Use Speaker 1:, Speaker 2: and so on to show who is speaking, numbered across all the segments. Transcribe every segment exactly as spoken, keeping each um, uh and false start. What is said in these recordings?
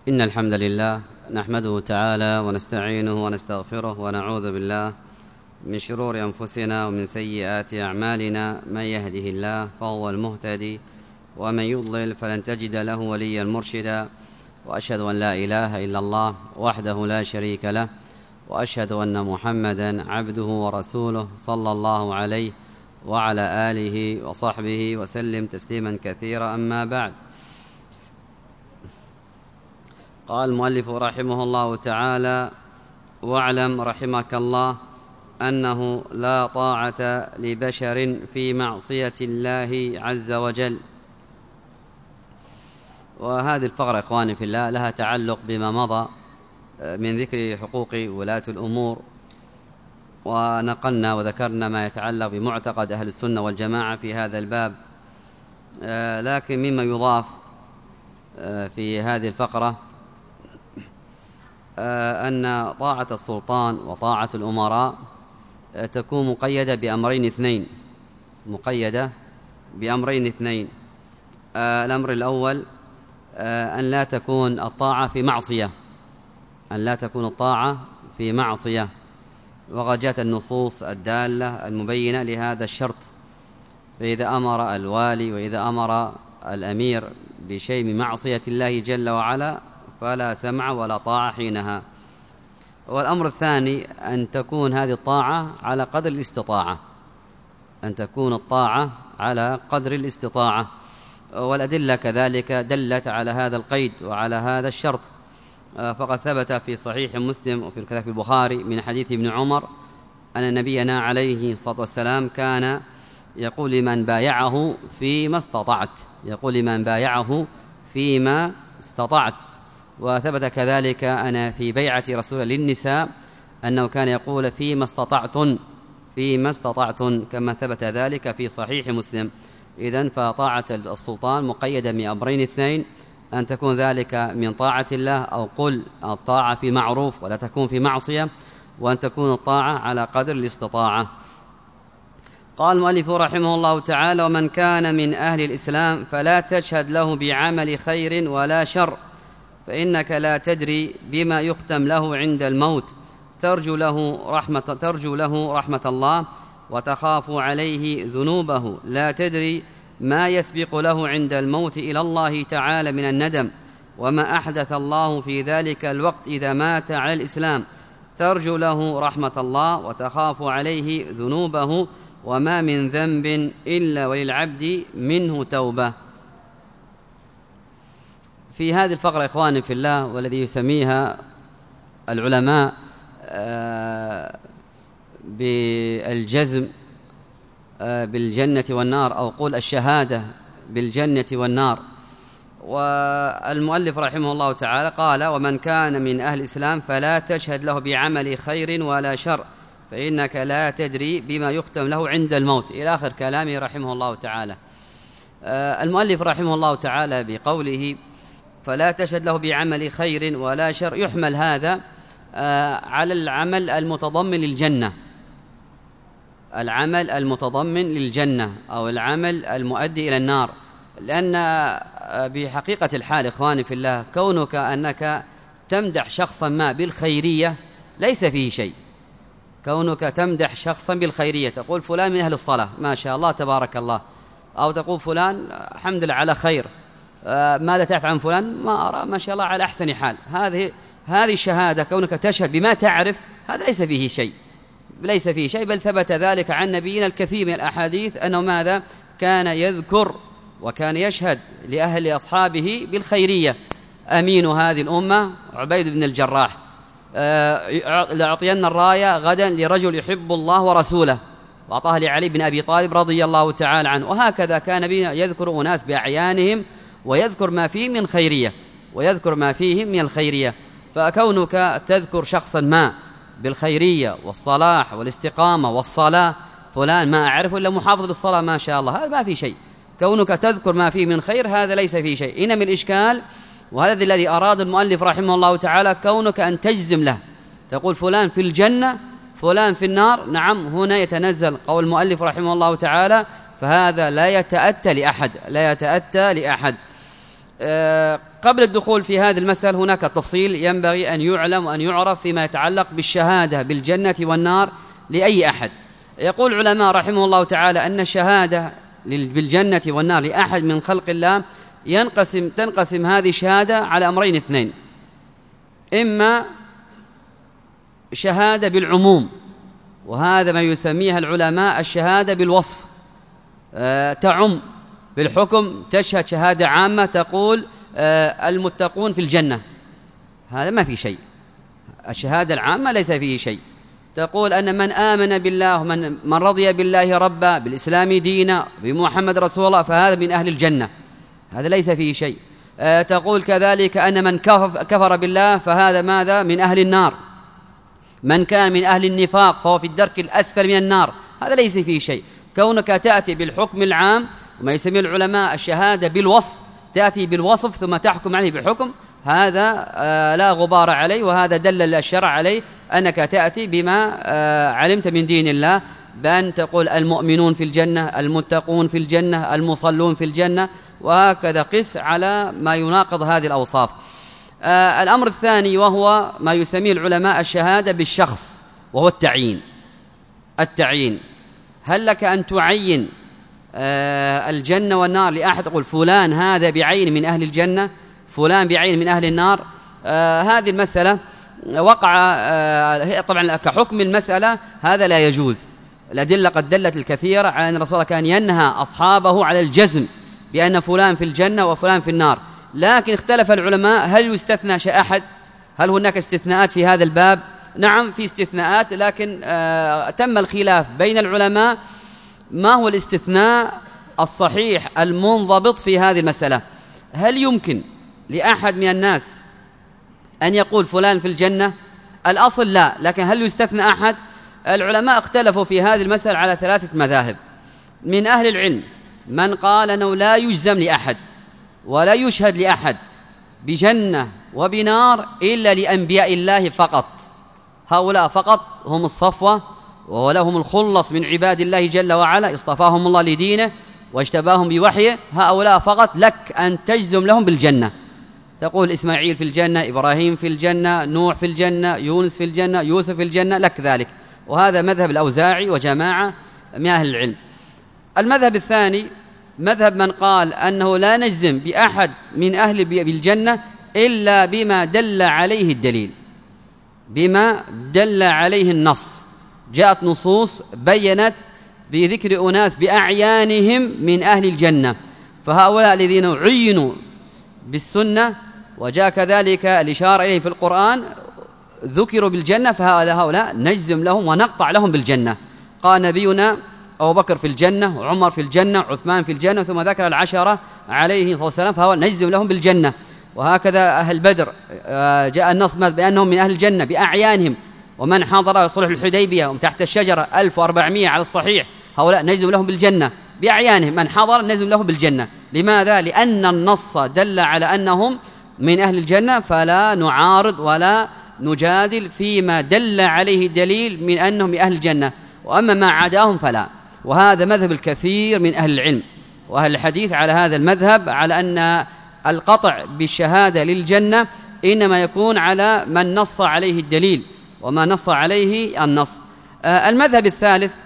Speaker 1: إن الحمد لله نحمده تعالى ونستعينه ونستغفره ونعوذ بالله من شرور أنفسنا ومن سيئات أعمالنا. من يهده الله فهو المهتدي ومن يضلل فلن تجد له وليا مرشدا. وأشهد أن لا إله إلا الله وحده لا شريك له، وأشهد أن محمدا عبده ورسوله صلى الله عليه وعلى آله وصحبه وسلم تسليما كثيرا. أما بعد، قال المؤلف رحمه الله تعالى: واعلم رحمك الله أنه لا طاعة لبشر في معصية الله عز وجل. وهذه الفقرة إخواني في الله لها تعلق بما مضى من ذكر حقوق ولاة الأمور، ونقلنا وذكرنا ما يتعلق بمعتقد أهل السنة والجماعة في هذا الباب. لكن مما يضاف في هذه الفقرة أن طاعة السلطان وطاعة الأمراء تكون مقيدة بأمرين اثنين مقيدة بأمرين اثنين الأمر الأول أن لا تكون الطاعة في معصية أن لا تكون الطاعة في معصية وقد جاءت النصوص الدالة المبينة لهذا الشرط. فإذا أمر الوالي وإذا أمر الأمير بشيء من معصية الله جل وعلا فلا سمع ولا طاعة حينها. والأمر الثاني أن تكون هذه الطاعة على قدر الاستطاعة أن تكون الطاعة على قدر الاستطاعة والأدلة كذلك دلت على هذا القيد وعلى هذا الشرط. فقد ثبت في صحيح مسلم وفي كذلك البخاري من حديث ابن عمر أن نبينا عليه الصلاة والسلام كان يقول لمن بايعه فيما استطعت يقول لمن بايعه فيما استطعت. وثبت كذلك أن في بيعة رسول للنساء أنه كان يقول فيما استطعتن فيما استطعتن كما ثبت ذلك في صحيح مسلم. إذن فطاعة السلطان مقيدة من أمرين اثنين: أن تكون ذلك من طاعة الله أو قل الطاعة في معروف ولا تكون في معصية، وأن تكون الطاعة على قدر الاستطاعة. قال المؤلف رحمه الله تعالى: ومن كان من أهل الإسلام فلا تشهد له بعمل خير ولا شر، فإنك لا تدري بما يختم له عند الموت، ترجو له رحمة, ترجو له رحمة الله وتخاف عليه ذنوبه، لا تدري ما يسبق له عند الموت إلى الله تعالى من الندم وما أحدث الله في ذلك الوقت إذا مات على الإسلام، ترجو له رحمة الله وتخاف عليه ذنوبه، وما من ذنب إلا وللعبد منه توبة. في هذه الفقرة إخواني في الله والذي يسميها العلماء بالجزم بالجنة والنار أو قول الشهادة بالجنة والنار. والمؤلف رحمه الله تعالى قال: ومن كان من أهل الإسلام فلا تشهد له بعمل خير ولا شر، فإنك لا تدري بما يختم له عند الموت، إلى آخر كلامه رحمه الله تعالى. المؤلف رحمه الله تعالى بقوله فلا تشهد له بعمل خير ولا شر يحمل هذا على العمل المتضمن للجنة العمل المتضمن للجنة أو العمل المؤدي إلى النار. لأن بحقيقة الحال إخواني في الله كونك أنك تمدح شخصا ما بالخيرية ليس فيه شيء. كونك تمدح شخصا بالخيرية تقول فلان من أهل الصلاة ما شاء الله تبارك الله، أو تقول فلان الحمد لله على خير، ماذا تعرف عن فلان؟ ما أرى ما شاء الله على أحسن حال. هذه هذه الشهادة كونك تشهد بما تعرف هذا ليس فيه شيء ليس فيه شيء بل ثبت ذلك عن نبينا الكثير من الأحاديث أنه ماذا كان يذكر وكان يشهد لأهل أصحابه بالخيرية. أمين هذه الأمة عبيد بن الجراح، لأعطين الراية غدا لرجل يحب الله ورسوله، وأعطاها لعلي بن أبي طالب رضي الله تعالى عنه. وهكذا كان نبينا يذكر أناس بأعيانهم ويذكر ما فيه من خيرية ويذكر ما فيه من الخيرية. فكونك تذكر شخصا ما بالخيرية والصلاح والاستقامة والصلاة، فلان ما أعرفه إلا محافظ للصلاة ما شاء الله، هذا ما في شيء. كونك تذكر ما فيه من خير هذا ليس فيه شيء. إنما الإشكال وهذا الذي أراد المؤلف رحمه الله تعالى كونك أن تجزم له، تقول فلان في الجنة فلان في النار. نعم، هنا يتنزل قول المؤلف رحمه الله تعالى فهذا لا يتأتى لأحد لا يتأتى لأحد قبل الدخول في هذه المسألة هناك تفصيل ينبغي أن يعلم وأن يعرف فيما يتعلق بالشهادة بالجنة والنار لأي أحد. يقول العلماء رحمه الله تعالى أن الشهادة بالجنة والنار لأحد من خلق الله ينقسم تنقسم هذه الشهادة على أمرين اثنين: إما شهادة بالعموم، وهذا ما يسميها العلماء الشهادة بالوصف، أه تعم بالحكم، تشهد شهادة عامة تقول أه المتقون في الجنة، هذا ما في شيء. الشهادة العامة ليس فيه شيء. تقول أن من آمن بالله ومن من رضي بالله ربا، بالإسلام دينا، بمحمد رسول الله، فهذا من أهل الجنة، هذا ليس فيه شيء. أه تقول كذلك أن من كفر بالله فهذا ماذا؟ من أهل النار. من كان من أهل النفاق فهو في الدرك الأسفل من النار، هذا ليس فيه شيء. كونك تأتي بالحكم العام وما يسميه العلماء الشهادة بالوصف، تأتي بالوصف ثم تحكم عليه بحكم، هذا آه لا غبار عليه، وهذا دلل الشرع عليه أنك تأتي بما آه علمت من دين الله، بأن تقول المؤمنون في الجنة، المتقون في الجنة، المصلون في الجنة، وهكذا قس على ما يناقض هذه الأوصاف. آه الأمر الثاني وهو ما يسميه العلماء الشهادة بالشخص، وهو التعيين. التعيين، هل لك أن تعين آه الجنة والنار لأحد، تقول فلان هذا بعين من أهل الجنة، فلان بعين من أهل النار؟ آه هذه المسألة وقع آه طبعا كحكم المسألة هذا لا يجوز. الأدلة قد دلت الكثير على أن الرسول كان ينهى أصحابه على الجزم بأن فلان في الجنة وفلان في النار، لكن اختلف العلماء هل يستثنى شيء أحد؟ هل هناك استثناءات في هذا الباب؟ نعم في استثناءات، لكن آه تم الخلاف بين العلماء ما هو الاستثناء الصحيح المنضبط في هذه المسألة. هل يمكن لأحد من الناس أن يقول فلان في الجنة؟ الأصل لا، لكن هل يستثنى أحد؟ العلماء اختلفوا في هذه المسألة على ثلاثة مذاهب. من أهل العلم من قال أنه لا يجزم لأحد ولا يشهد لأحد بجنة وبنار إلا لأنبياء الله فقط، هؤلاء فقط هم الصفوة ولهم الخلص من عباد الله جل وعلا، اصطفاهم الله لدينه واجتباهم بوحيه، هؤلاء فقط لك أن تجزم لهم بالجنة، تقول إسماعيل في الجنة، إبراهيم في الجنة، نوح في الجنة، يونس في الجنة، يوسف في الجنة، لك ذلك. وهذا مذهب الأوزاعي وجماعة من أهل العلم. المذهب الثاني مذهب من قال أنه لا نجزم بأحد من أهل بالجنة إلا بما دل عليه الدليل، بما دل عليه النص. جاءت نصوص بيّنت بذكر أناس بأعيانهم من أهل الجنة، فهؤلاء الذين عينوا بالسنة وجاء كذلك الإشارة إليه في القرآن ذكروا بالجنة، فهؤلاء نجزم لهم ونقطع لهم بالجنة. قال نبينا أبو بكر في الجنة، وعمر في الجنة، وعثمان في الجنة، ثم ذكر العشرة عليه الصلاة والسلام، فهو نجزم لهم بالجنة. وهكذا أهل بدر جاء النص بأنهم من أهل الجنة بأعيانهم، ومن حضر صلح الحديبية ومن تحت الشجرة ألف وأربعمائة على الصحيح، هؤلاء نجزم لهم بالجنة بأعيانهم، من حضر نجزم لهم بالجنة. لماذا؟ لأن النص دل على أنهم من أهل الجنة، فلا نعارض ولا نجادل فيما دل عليه الدليل من أنهم من أهل الجنة، وأما ما عداهم فلا. وهذا مذهب الكثير من أهل العلم وأهل الحديث على هذا المذهب، على أن القطع بالشهادة للجنة إنما يكون على من نص عليه الدليل وما نص عليه النص. آه المذهب الثالث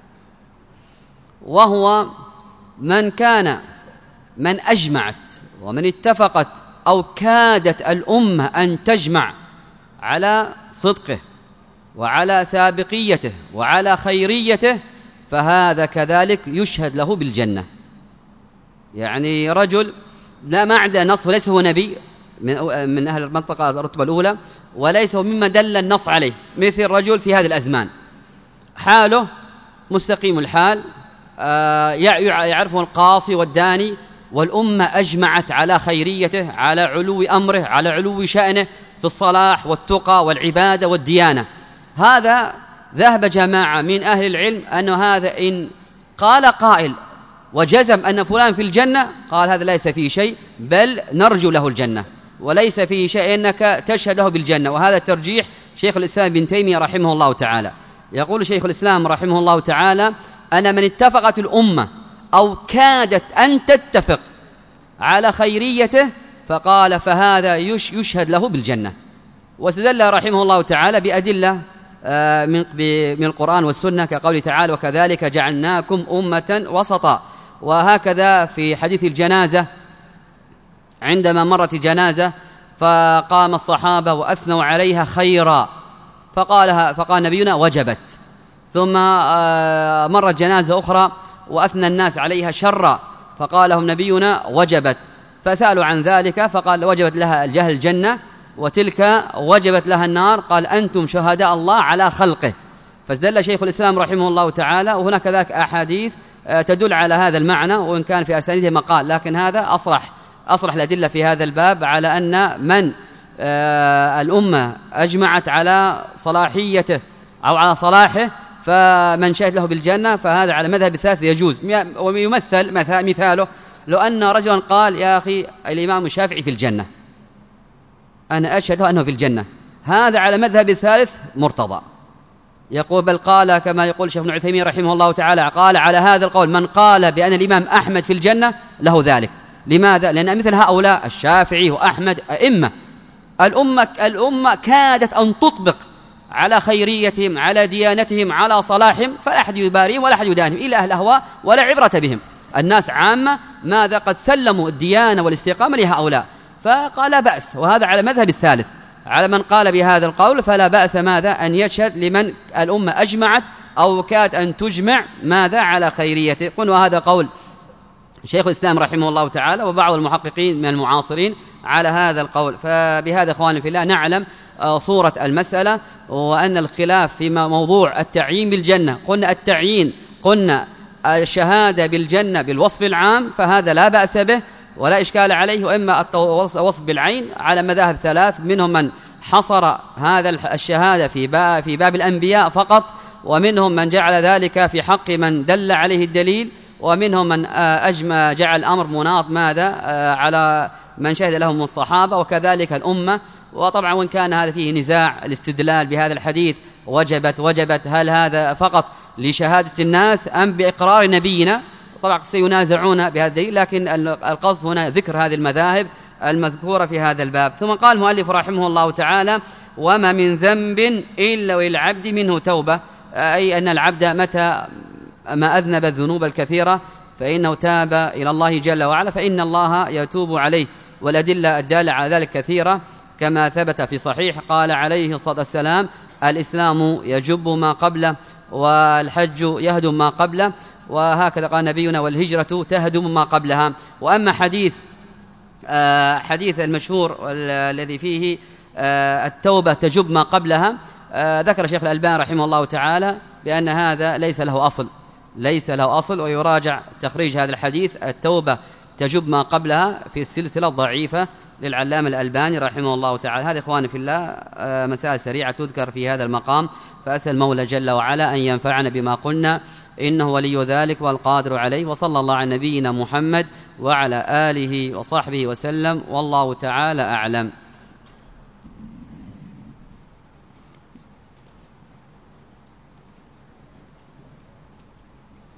Speaker 1: وهو من كان من أجمعت ومن اتفقت أو كادت الأمة أن تجمع على صدقه وعلى سابقيته وعلى خيريته، فهذا كذلك يشهد له بالجنة. يعني رجل لا ما عنده نص، وليس هو نبي من من أهل المنطقة الرتبة الأولى، وليس هو مما دل النص عليه، مثل رجل في هذه الأزمان حاله مستقيم الحال، يعرفه القاصي والداني، والأمة أجمعت على خيريته، على علو أمره، على علو شأنه في الصلاح والتقى والعبادة والديانة. هذا ذهب جماعة من أهل العلم أنه هذا إن قال قائل وجزم أن فلان في الجنة، قال هذا ليس فيه شيء، بل نرجو له الجنة، وليس فيه شيء أنك تشهده بالجنة. وهذا ترجيح شيخ الإسلام بن تيمية رحمه الله تعالى. يقول شيخ الإسلام رحمه الله تعالى أن من اتفقت الأمة أو كادت أن تتفق على خيريته، فقال فهذا يشهد له بالجنة. واستدل رحمه الله تعالى بأدلة من القرآن والسنة كقوله تعالى وكذلك جعلناكم أمة وسطا. وهكذا في حديث الجنازة عندما مرت جنازة فقام الصحابة وأثنوا عليها خيرا فقالها فقال نبينا وجبت. ثم مرت جنازة أخرى وأثنى الناس عليها شرا فقال لهم نبينا وجبت. فسألوا عن ذلك فقال وجبت لها الجهل الجنة وتلك وجبت لها النار. قال أنتم شهداء الله على خلقه. فاستدل شيخ الإسلام رحمه الله تعالى. وهناك كذلك أحاديث تدل على هذا المعنى وإن كان في أسانيده مقال، لكن هذا أصرح أصرح الأدلة في هذا الباب على أن من الأمة أجمعت على صلاحيته أو على صلاحه فمن شهد له بالجنة فهذا على مذهب الثالث يجوز. ويمثل مثاله لو أن رجلا قال يا أخي الإمام الشافعي في الجنة، أنا أشهد أنه في الجنة، هذا على مذهب الثالث مرتضى. يقول بل قال كما يقول شيخ ابن عثيمين رحمه الله تعالى قال على هذا القول من قال بأن الإمام أحمد في الجنة له ذلك. لماذا؟ لأن مثل هؤلاء الشافعي وأحمد أئمة الأمة, الأمة كادت أن تطبق على خيريتهم على ديانتهم على صلاحهم، فلا أحد يباريهم ولا أحد يدانهم إلا أهل الأهواء ولا عبرة بهم. الناس عامة ماذا قد سلموا الديانة والاستقامة لهؤلاء، فقال لا بأس. وهذا على مذهب الثالث على من قال بهذا القول فلا بأس ماذا أن يشهد لمن الأمة أجمعت أو كاد أن تجمع ماذا على خيريته. قل وهذا قول شيخ الإسلام رحمه الله تعالى وبعض المحققين من المعاصرين على هذا القول. فبهذا إخواني في الله نعلم صورة المسألة وأن الخلاف في موضوع التعيين بالجنة. قلنا التعيين قلنا الشهادة بالجنة بالوصف العام فهذا لا بأس به ولا إشكال عليه، وإما الوصف بالعين على مذاهب ثلاث، منهم من حصر هذا الشهادة في باب, في باب الأنبياء فقط، ومنهم من جعل ذلك في حق من دل عليه الدليل، ومنهم من أجمع جعل الأمر مناط ماذا على من شهد لهم الصحابة وكذلك الأمة. وطبعا وإن كان هذا فيه نزاع الاستدلال بهذا الحديث وجبت وجبت هل هذا فقط لشهادة الناس أم بإقرار نبينا، طبعا سينازعون بهذا الدليل، لكن القصد هنا ذكر هذه المذاهب المذكورة في هذا الباب. ثم قال المؤلف رحمه الله تعالى وما من ذنب إلا وللعبد منه توبة، أي أن العبد متى ما أذنب الذنوب الكثيرة فإنه تاب إلى الله جل وعلا فإن الله يتوب عليه. والأدلة الدالة على ذلك كثيرة كما ثبت في صحيح قال عليه الصلاة والسلام الإسلام يجب ما قبله والحج يهدم ما قبله، وهكذا قال نبينا والهجرة تهدم ما قبلها. وأما حديث آه حديث المشهور الذي فيه آه التوبة تجب ما قبلها، آه ذكر شيخ الألباني رحمه الله تعالى بأن هذا ليس له أصل ليس له أصل ويراجع تخريج هذا الحديث التوبة تجب ما قبلها في السلسلة الضعيفة للعلامة الألباني رحمه الله تعالى. هذا إخواني في الله مسائل سريعة تذكر في هذا المقام، فأسأل المولى جل وعلا أن ينفعنا بما قلنا إنه ولي ذلك والقادر عليه. وصلى الله على نبينا محمد وعلى آله وصحبه وسلم، والله تعالى أعلم.